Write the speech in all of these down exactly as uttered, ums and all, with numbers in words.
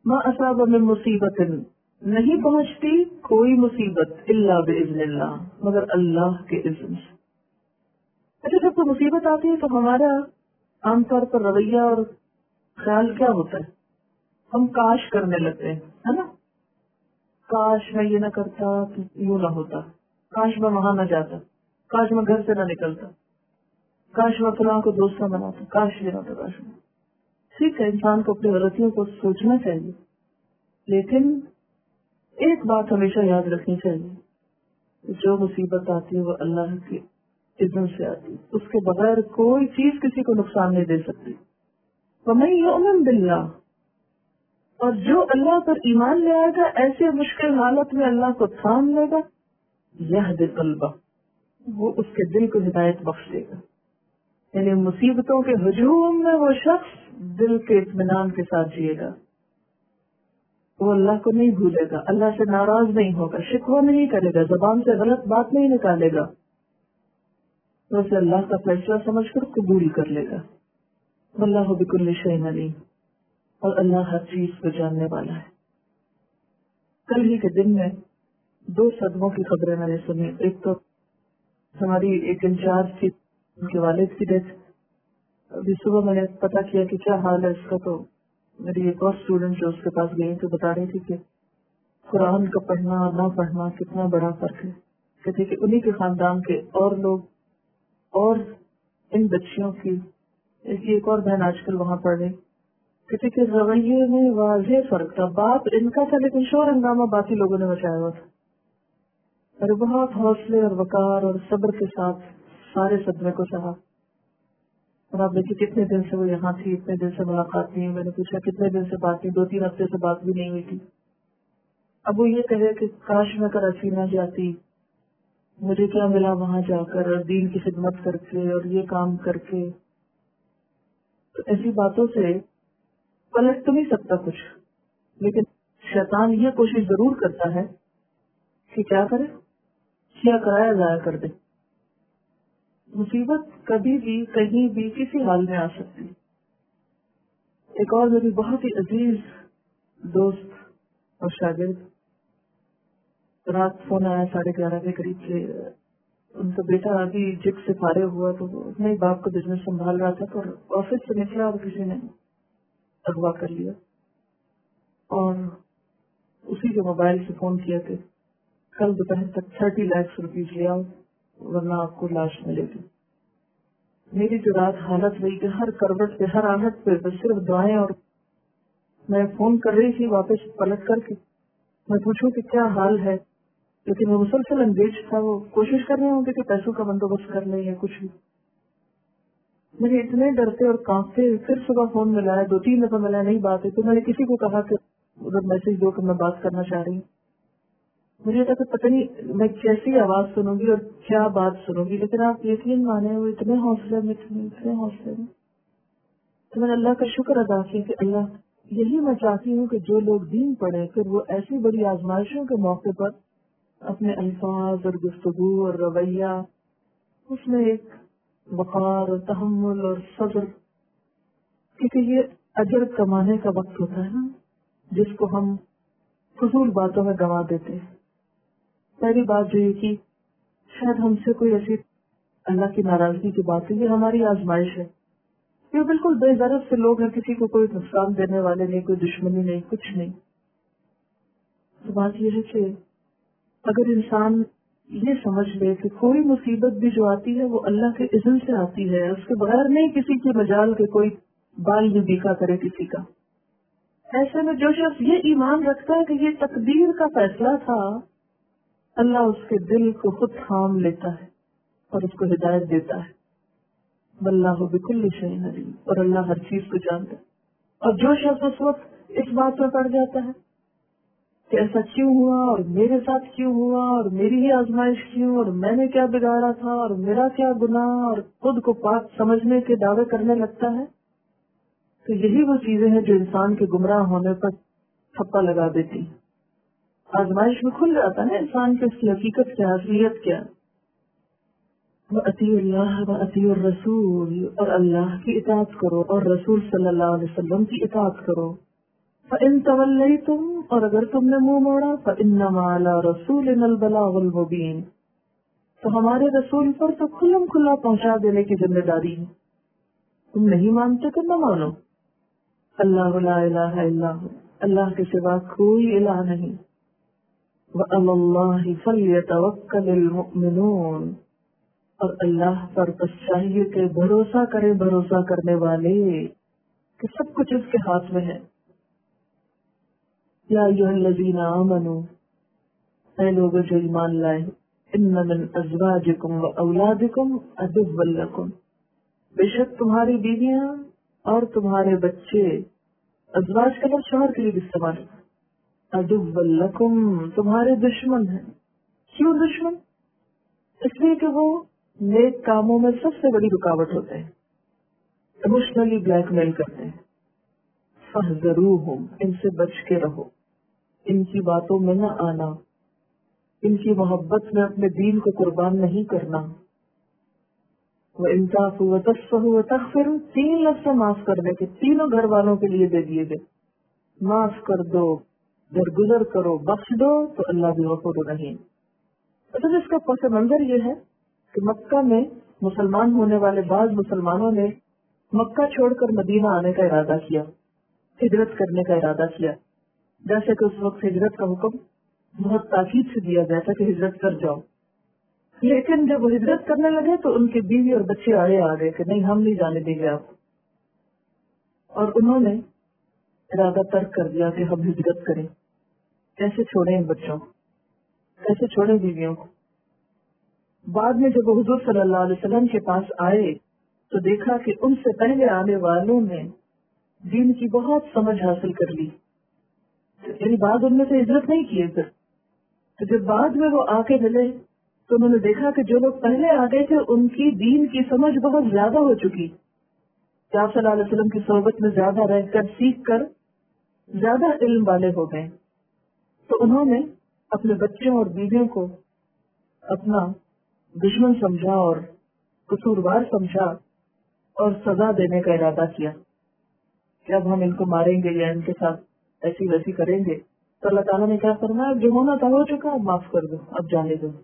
ما اصاب من مصیبت، نہیں پہنچتی کوئی مصیبت الا باذن اللہ، مگر اللہ کے اذن سے۔ اچھا جب کوئی مصیبت آتی ہے تو ہمارا عام طور پر رویہ اور خیال کیا ہوتا ہے؟ ہم کاش کرنے لگتے ہیں، ہے نا؟ کاش میں یہ نہ کرتا تو یوں نہ ہوتا، کاش میں وہاں نہ جاتا، کاش میں گھر سے نہ نکلتا، کاش میں فلاں کو دوست نہ بناتا، کاش یہ نہ ہوتا، کاش میں۔ ٹھیک ہے، انسان کو اپنی غلطیوں کو سوچنا چاہیے، لیکن ایک بات ہمیشہ یاد رکھنی چاہیے، جو مصیبت آتی ہے وہ اللہ کے اذن سے آتی ہے، اس کے بغیر کوئی چیز کسی کو نقصان نہیں دے سکتی۔ وَمَن يُؤْمِن بِاللَّهِ، اور جو اللہ پر ایمان لے آئے گا ایسے مشکل حالت میں اللہ کو تھام لے گا، یہدی قلبہ، وہ اس کے دل کو ہدایت بخش دے گا۔ یعنی مصیبتوں کے ہجوم میں وہ شخص دل کے اطمینان کے ساتھ جیے گا، وہ اللہ کو نہیں بھولے گا، اللہ سے ناراض نہیں ہوگا، شکوہ نہیں کرے گا، زبان سے غلط بات نہیں نکالے گا، تو اسے اللہ کا فیصلہ سمجھ کر قبول کر لے گا۔ واللہ بکل شیء علیم، اور اللہ ہر چیز کو جاننے والا ہے۔ کل ہی کے دن میں دو صدموں کی خبریں میں نے سنی۔ ایک تو ہماری ایک انچارج تھی، ان کے والد کی ڈیتھ۔ ابھی صبح میں نے پتا کیا کہ کیا حال ہے اس کا، تو میری ایک اور اسٹوڈنٹ جو اس کے پاس گئی تو بتا رہی تھی کہ قرآن کا پڑھنا اور نہ پڑھنا کتنا بڑا فرق ہے۔ کہتے کہ انہی کے خاندان کے اور لوگ اور ان بچیوں کی ایک اور بہن آج کل وہاں پڑھ رہی، کہتے کہ رویے میں واضح فرق تھا۔ باپ ان کا تھا لیکن شور ہنگامہ باقی لوگوں نے مچایا ہوا تھا، اور بہت حوصلے اور وقار اور صبر کے ساتھ سارے صدمے کو سہا۔ اور آپ دیکھیے کتنے دن سے وہ یہاں تھی، اتنے دن سے ملاقات نہیں، میں نے پوچھا کتنے دن سے بات نہیں، دو تین ہفتے سے بات بھی نہیں ہوئی تھی۔ اب وہ یہ کہے کہ کاش میں کراچی نہ جاتی، مجھے کیا ملا وہاں جا کر اور دین کی خدمت کر کے اور یہ کام کر کے۔ تو ایسی باتوں سے پلٹ تو نہیں سکتا کچھ، لیکن شیطان یہ کوشش ضرور کرتا ہے کہ کیا کرے، کیا کرایا ضائع کر دے۔ مصیبت کبھی بھی کہیں بھی کسی حال میں آ سکتی۔ ایک اور میری بہت ہی عزیز دوست اور شاگرد، رات فون آیا ساڑھے گیارہ کے قریب سے، ان کا بیٹا ابھی جگ سے فارغ ہوا تو وہ اپنے باپ کا بزنس سنبھال رہا تھا، اور آفس سے نکلا اور کسی نے اغوا کر لیا، اور اسی کے موبائل سے فون کیا کہ کل دوپہر تک تھرٹی لاکھ روپیز لے آؤ ورنہ آپ کو لاش ملے گی۔ میری جو رات حالت رہی کہ ہر کروٹ پہ ہر آہٹ پہ بس صرف دعائیں، اور میں فون کر رہی تھی واپس پلٹ کر کے میں پوچھوں کہ کیا حال ہے، لیکن وہ مسلسل انگیج تھا، وہ کوشش کر رہے ہوں گے کہ پیسوں کا بندوبست کر لیں یا کچھ بھی۔ مجھے اتنے ڈرتے اور کانپتے پھر صبح فون ملایا، دو تین دفعہ ملایا، نہیں بات ہے، تو میں نے کسی کو کہا کہ ادھر میسج دو کہ میں بات کرنا چاہ رہی ہوں۔ مجھے تھا کہ پتہ نہیں میں کیسی آواز سنوں گی اور کیا بات سنوں گی، لیکن آپ یقین مانے وہ اتنے حوصلے میں اتنے اتنے حوصلے میں، تو میں نے اللہ کا شکر ادا کیا کہ اللہ، یہی میں چاہتی ہوں کہ جو لوگ دین پڑھیں پھر وہ ایسی بڑی آزمائشوں کے موقع پر اپنے الفاظ اور گفتگو اور رویہ اس میں ایک وقار اور تحمل اور صبر، کیونکہ یہ اجر کمانے کا وقت ہوتا ہے نا جس کو ہم فضول باتوں میں گنوا دیتے ہیں۔ پہلی بات جو یہ کہ شاید ہم سے کوئی ایسی اللہ کی ناراضگی کی بات ہے، یہ ہماری آزمائش ہے، یہ بالکل بے غرض سے لوگ ہیں، کسی کو کوئی نقصان دینے والے نہیں، کوئی دشمنی نہیں، کچھ نہیں۔ تو بات یہ ہے کہ اگر انسان یہ سمجھ لے کہ کوئی مصیبت بھی جو آتی ہے وہ اللہ کے اذن سے آتی ہے، اس کے بغیر نہیں کسی کی مجال کے کوئی بال بھی بیکا کرے کسی کا، ایسے میں جو شخص یہ ایمان رکھتا ہے کہ یہ تقدیر کا فیصلہ تھا، اللہ اس کے دل کو خود تھام لیتا ہے اور اس کو ہدایت دیتا ہے۔ واللہ بکل شیء علیم، اور اللہ ہر چیز کو جانتا ہے۔ اور جو شخص اس وقت اس بات میں پڑ جاتا ہے کہ ایسا کیوں ہوا اور میرے ساتھ کیوں ہوا اور میری ہی آزمائش کیوں اور میں نے کیا بگاڑا تھا اور میرا کیا گناہ، اور خود کو پاک سمجھنے کے دعوے کرنے لگتا ہے، تو یہی وہ چیزیں ہیں جو انسان کے گمراہ ہونے پر تھپا لگا دیتی ہیں۔ آزمائش میں کھل جاتا ہے نا انسان کی اس کی حقیقت کیا، اصلیت کیا۔ وَأَطِیعُوا اللَّهَ وَأَطِیعُوا الرَّسُولَ، اور اللہ کی اطاعت کرو اور رسول صلی اللہ علیہ وسلم کی اطاعت کرو۔ فَإِن تَوَلَّيْتُمْ، اور اگر تم نے منہ موڑا، فَإِنَّمَا عَلَىٰ رَسُولِنَا الْبَلَاغُ الْمُبِينُ، تو ہمارے رسول پر تو کھلم کھلا پہنچا دینے کی ذمہ داری ہے. تم نہیں مانتے تو نہ مانو. اللہ لا الہ الا ہو، اللہ کے سوا کوئی الہ نہیں. وَعَلَى اللَّهِ فَلْيَتَوَكَّلِ الْمُؤْمِنُونَ، اور اللہ پر بس چاہیے کہ بھروسہ کرے بھروسہ کرنے والے، کہ سب کچھ اس کے ہاتھ میں ہے. یا ایھا الذین آمنوا، اے لوگوں جو ایمان لائے، ان من ازواجکم و اولادکم عدوا لکم، بے شک تمہاری بیویاں اور تمہارے بچے، ازواج کا لفظ شوہر کے لیے استعمال ہے، عدوا لکم تمہارے دشمن ہیں. کیوں دشمن؟ اس لیے کہ وہ نیک کاموں میں سب سے بڑی رکاوٹ ہوتے ہیں، ایموشنلی بلیک میل کرتے ہیں. فاحذروہم، ان سے بچ کے رہو، ان کی باتوں میں نہ آنا، ان کی محبت میں اپنے دین کو قربان نہیں کرنا. وَإِن تَعْفُوا وَتَصْفَحُوا وَتَغْفِرُوا، تین لفظ معاف کرنے کے تینوں گھر والوں کے لیے دے دیے گئے. معاف کر دو، درگزر کرو، بخش دو، تو اللہ بھی غفور رحیم. اصل اس کا پس منظر یہ ہے کہ مکہ میں مسلمان ہونے والے بعض مسلمانوں نے مکہ چھوڑ کر مدینہ آنے کا ارادہ کیا، ہجرت کرنے کا ارادہ کیا. جیسے کہ اس وقت ہجرت کا حکم بہت تاکید سے دیا جاتا کہ ہجرت کر جاؤ. لیکن جب وہ ہجرت کرنے لگے تو ان کے بیوی اور بچے آڑے آ گئے کہ نہیں، ہم نہیں جانے دیں گے آپ. اور انہوں نے ارادہ ترک کر دیا کہ ہم ہجرت کریں. کیسے چھوڑیں ان بچوں کو، کیسے چھوڑیں بیویوں کو. بعد میں جب وہ حضور صلی اللہ علیہ وسلم کے پاس آئے تو دیکھا کہ ان سے پہلے آنے والوں نے دین کی بہت سمجھ حاصل کر لی، یعنی بعد ان میں سے ہجرت نہیں کیے. پھر تو جب بعد میں وہ آ کے ملے تو انہوں نے دیکھا کہ جو لوگ پہلے آ گئے تھے ان کی دین کی سمجھ بہت زیادہ ہو چکی، کہ آپ صلی اللہ علیہ وسلم کی صحبت میں زیادہ رہ کر سیکھ کر زیادہ علم والے ہو گئے. تو انہوں نے اپنے بچوں اور بیویوں کو اپنا دشمن سمجھا اور قصوروار سمجھا اور سزا دینے کا ارادہ کیا کہ اب ہم ان کو ماریں گے یا ان کے ساتھ ایسی ویسی کریں گے. تو اللہ تعالیٰ نے کیا فرمایا، جو ہونا تھا ہو چکا، اب معاف کر دو، اب جانے دو.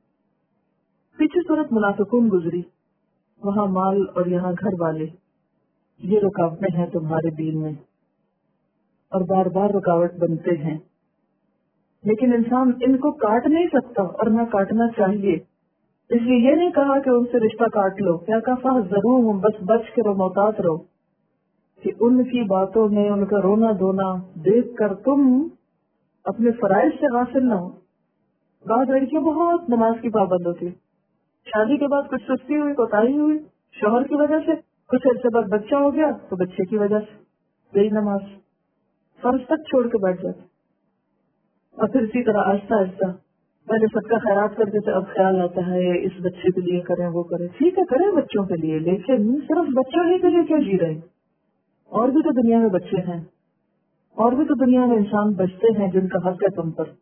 پیچھے صورت منافقون گزری، وہاں مال اور یہاں گھر والے، یہ رکاوٹیں ہیں تمہارے دین میں اور بار بار رکاوٹ بنتے ہیں. لیکن انسان ان کو کاٹ نہیں سکتا اور نہ کاٹنا چاہیے. اس لیے یہ نہیں کہا کہ ان سے رشتہ کاٹ لو، کیا کہا ضرور ہوں، بس بچ کے رہو، محتاط رہو، کہ ان کی باتوں میں ان کا رونا دھونا دیکھ کر تم اپنے فرائض سے غافل نہ ہو. بعض لڑکیاں بہت نماز کی پابند ہوتی، شادی کے بعد کچھ سستی ہوئی، کوتاہی ہوئی شوہر کی وجہ سے، کچھ عرصے بعد بچہ ہو گیا تو بچے کی وجہ سے گئی نماز، فرض تک چھوڑ کے بیٹھ جاتی. اور پھر اسی طرح آہستہ آہستہ پہلے سب کا خیرات کرتے تھے، اب خیال آتا ہے اس بچے کے لیے کریں وہ کریں. ٹھیک ہے کریں بچوں کے لیے، لیکن صرف بچوں ہی کے لیے کیوں جی رہے؟ اور بھی تو دنیا میں بچے ہیں، اور بھی تو دنیا میں انسان بچتے ہیں جن کا حق ہے تم پر.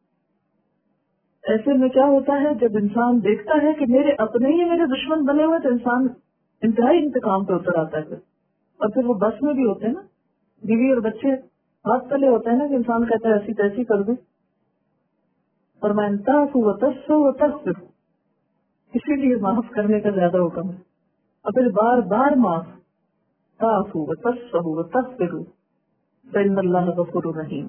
ایسے میں کیا ہوتا ہے جب انسان دیکھتا ہے کہ میرے اپنے ہی میرے دشمن بنے ہوئے تو انسان انتہائی انتقام پہ اتر آتا ہے. پھر اور پھر وہ بس میں بھی ہوتے ہیں نا، بیوی اور بچے ہاتھ تلے ہوتے ہیں نا، کہ انسان کہتا ہے ایسی تیسی کر دیں. اور میں انتہا و تصو و تصر، اسی لیے معاف کرنے کا زیادہ حکم ہے. اور پھر بار بار معاف، تعفو و تصو و تصر فإن اللہ غفور رحیم.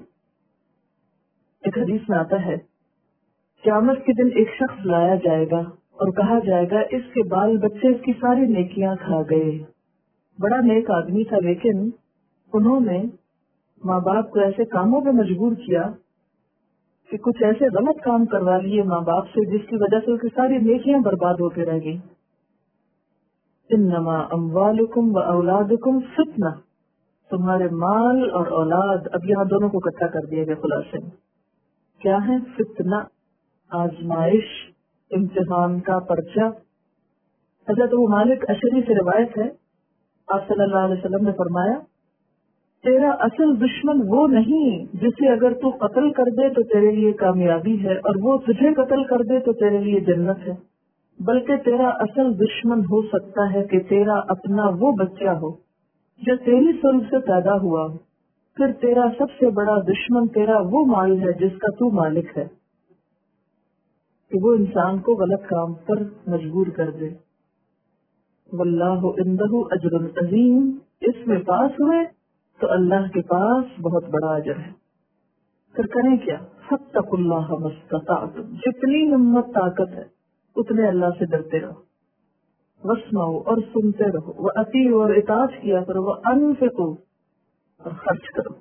ایک حدیث میں آتا ہے قیامت کے دن ایک شخص لایا جائے گا اور کہا جائے گا اس کے بال بچے اس کی ساری نیکیاں کھا گئے. بڑا نیک آدمی تھا، لیکن انہوں نے ماں باپ کو ایسے کاموں پہ مجبور کیا کہ کچھ ایسے غلط کام کروا لیے ماں باپ سے جس کی وجہ سے ان کی ساری نیکیاں برباد ہوتے رہ گئی. انما اموالکم و اولادکم فتنہ، تمہارے مال اور اولاد، اب یہاں دونوں کو اکٹھا کر دیا گیا خلاصے میں. کیا ہے؟ فتنہ، آزمائش، امتحان کا پرچہ. حضرت ابو مالک اشعری سے روایت ہے، آپ صلی اللہ علیہ وسلم نے فرمایا تیرا اصل دشمن وہ نہیں جسے اگر تو قتل کر دے تو تیرے لیے کامیابی ہے اور وہ تجھے قتل کر دے تو تیرے لیے جنت ہے، بلکہ تیرا اصل دشمن ہو سکتا ہے کہ تیرا اپنا وہ بچہ ہو جو تیری سلب سے پیدا ہوا ہو फिर तेरा सबसे बड़ा दुश्मन तेरा वो माल है जिसका तू मालिक है, कि वो इंसान को गलत काम पर मजबूर कर दे। वल्लाहु इंदहु अजरुन अजीम, इसमें पास हुए तो अल्लाह के पास बहुत बड़ा अजर है। फिर करें क्या? फत्तकुल्लाह मस्तताअतुम, जितनी हिम्मत ताकत है उतने अल्लाह से डरते रहो। वस्माओ, और सुनते रहो। व अतीउ, और इताअत किया करो। व अनफिकू, और खर्च करो।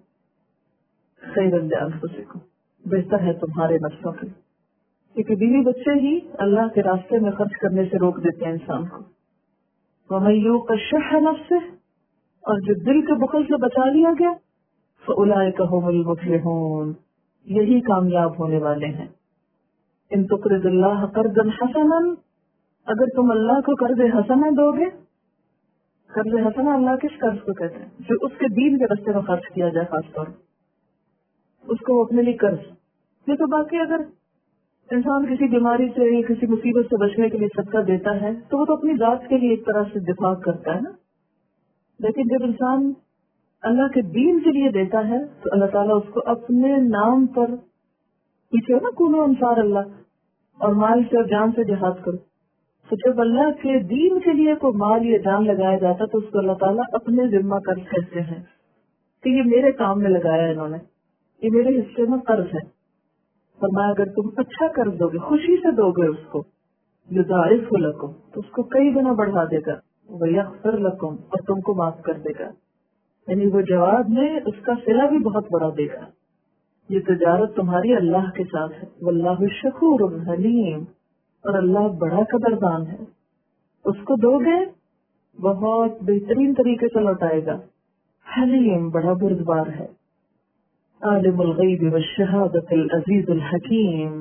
खैरन लिअनफुसिकुम, बेहतर है तुम्हारे नफ्सों के, क्योंकि बीवी बच्चे ही अल्लाह के रास्ते में खर्च करने से रोक देते हैं इंसान को। वमन युक़ शुह्ह नफ्सिह, और जो दिल के बुखल से बचा लिया गया, फउलाइका हुमुल मुफ़्लिहून, यही कामयाब होने वाले हैं। इन तुक़रिदुल्लाह क़र्ज़न हसनन, अगर तुम अल्लाह को कर्ज हसना दोगे। कर्ज हसना अल्लाह किस कर्ज को कहते हैं? जो उसके दीन के रास्ते में खर्च किया जाए, खासतौर उसको वो अपने लिए कर्ज। नहीं तो बाकी अगर इंसान किसी बीमारी से, किसी मुसीबत से बचने के लिए सदका देता है तो वो तो अपनी जात के लिए एक तरह से दिफा करता है ना। लेकिन जब इंसान अल्लाह के दीन के लिए देता है तो अल्लाह ताला उसको अपने नाम पर, पीछे ना कुनो अंसार अल्लाह, और माल से और जान से जिहाद करो। तो जब अल्लाह के दीन के लिए कोई माल या जान लगाया जाता तो उसको अल्लाह ताला अपने जिम्मा कर्ज कहते हैं कि ये मेरे काम में लगाया है इन्होंने, ये मेरे हिस्से में कर्ज है। फरमाया अगर तुम अच्छा कर्ज दोगे, खुशी से दोगे उसको, युदाइफु लकुम, तो उसको कई गुना बढ़ा देगा। वयग़फिर लकुम, और तुमको माफ कर देगा। यानी वो जवाब में उसका सिला भी बहुत बड़ा देगा। ये तिजारत तुम्हारी अल्लाह के साथ है। वल्लाहु शकूरुन हलीम, और अल्लाह बड़ा कदरदान है। उसको दोगे बहुत बेहतरीन तरीके से लौटाएगा। हलीम, बड़ा बुर्दबार है। आलिमुल गैब वश्शहादतिल अजीजुल हकीम,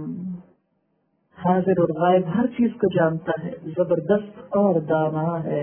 हाजिर और गायब हर चीज को जानता है, जबरदस्त और दाना है।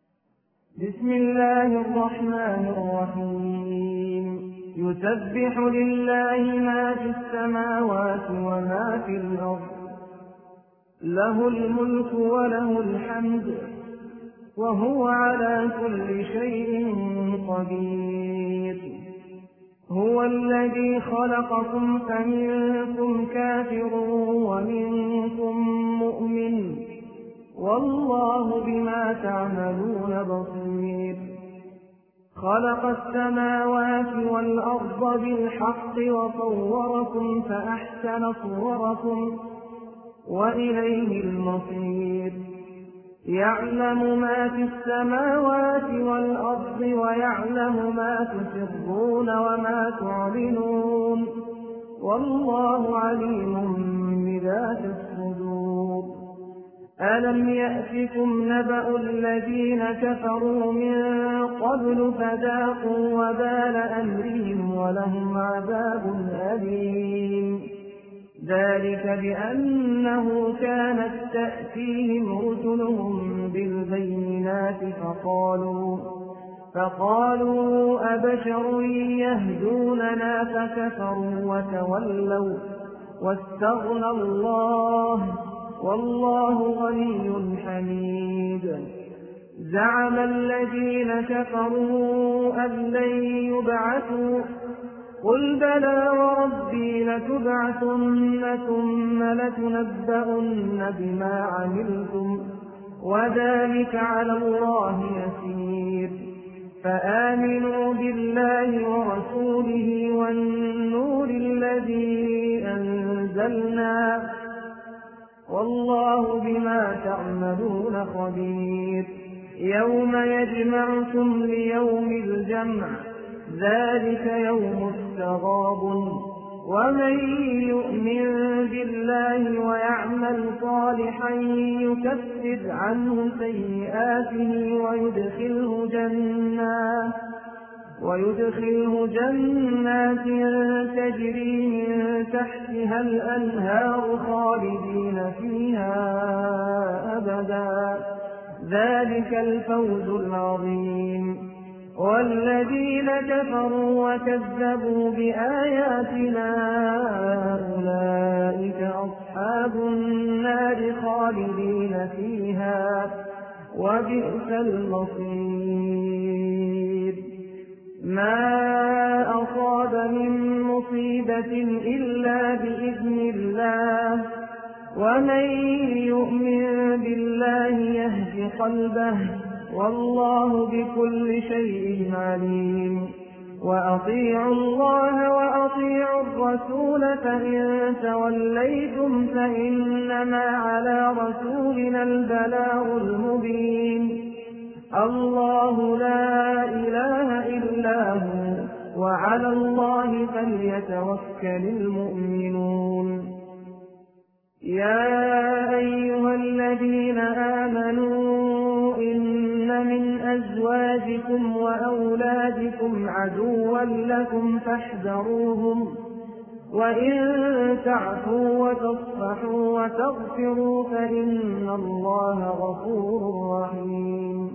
बिस्मिल्लाहिर्रहमानिर्रहीम, युसब्बिहु लिल्लाहि मा फिस समावाति व मा फिल अर्द, लहुल मुल्कु व लहुल हम्द, व हुवा अला कुल्लि शैइन क़दीर। हुवल्लज़ी ख़लक़कुम फमिनकुम काफ़िरुन व मिनकुम मुअ्मिन, वल्लाहु बिमा तअमलून बसीर। ख़लक़स समावाति वल अर्ज़ बिल हक़्क़ि व सव्वरकुम फ़अहसन सुवरकुम व इलैहिल मसीर। يعلم ما في السماوات والأرض ويعلم ما تسرون وما تعلنون، والله عليم بذات الصدور. ألم يأتكم نبأ الذين كفروا من قبل فذاقوا وبال أمرهم ولهم عذاب أليم. ذلك بأنه كانت تأتيهم رسلهم بالبينات فقالوا فقالوا أبشر يهدوننا فكفروا وتولوا واستغنى الله والله غني حميد. زعم الذين كفروا أن لن يبعثوا، قل بلى وربي لتبعثن ثم لتنبؤن بما عملتم وذلك على الله يسير. فآمنوا بالله ورسوله والنور الذي أنزلنا، والله بما تعملون خبير. يوم يجمعكم ليوم الجمع، ذلك يوم التغاب، ومن يؤمن بالله ويعمل صالحا يكفر عنه سيئاته ويدخله جنات ويدخله جنات تجري من تحتها الأنهار خالدين فيها أبدا، ذلك الفوز العظيم. والذين كفروا وكذبوا بآياتنا أولئك أصحاب النار خالدين فيها وبئس المصير. ما أصاب من مصيبة إلا بإذن الله، ومن يؤمن بالله يهد قلبه، والله بكل شيء عليم. وأطيعوا الله وأطيعوا الرسول، فإن توليتم فإنما على رسولنا البلاغ المبين. الله لا إله إلا هو، وعلى الله فليتوكل المؤمنون. يا أيها الذين آمنوا إن من أزواجكم وأولادكم عدوا لكم فاحذروهم، وإن تعفوا وتصفحوا وتغفروا فإن الله غفور رحيم.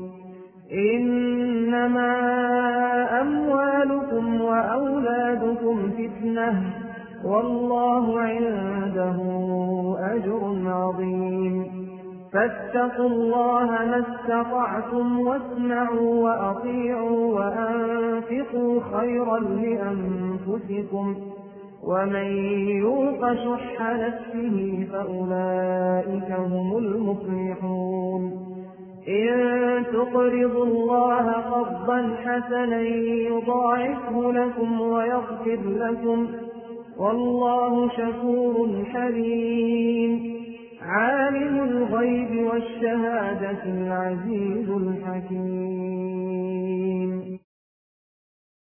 إنما أموالكم وأولادكم فتنة، والله عنده أجر عظيم. فاتقوا الله ما استطعتم، واسمعوا وأطيعوا وأنفقوا خيرا لأنفسكم، ومن يوق شح نفسه فأولئك هم المفلحون. إن تقرضوا الله قرضا حسنا يضاعفه لكم ويغفر لكم، والله شكور حليم. عالم الغيب والشهادة العزيز الحكيم.